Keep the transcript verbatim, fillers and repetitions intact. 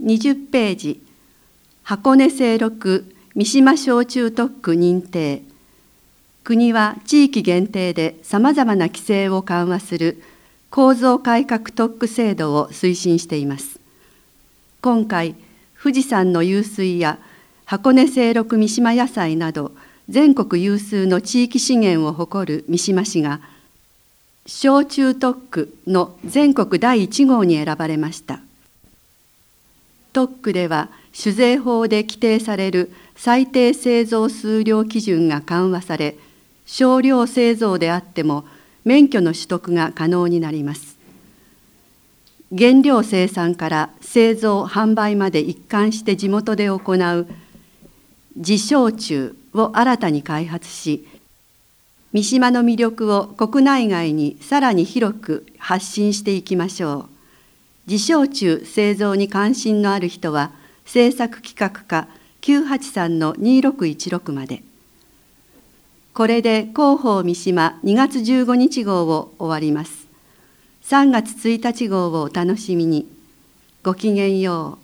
にじゅうページ、箱根清六三島焼酎特区認定。国は地域限定でさまざまな規制を緩和する構造改革特区制度を推進しています。今回、富士山の湧水や箱根清六三島野菜など全国有数の地域資源を誇る三島市が焼酎特区の全国だいいち号に選ばれました。特区では酒税法で規定される最低製造数量基準が緩和され、少量製造であっても免許の取得が可能になります。原料生産から製造・販売まで一貫して地元で行う地焼酎を新たに開発し、三島の魅力を国内外にさらに広く発信していきましょう。地焼酎製造に関心のある人は、制作企画課 きゅうはちさんのにろくいちろく まで。これで広報三島にがつじゅうごにち号を終わります。さんがつついたち号をお楽しみに。ごきげんよう。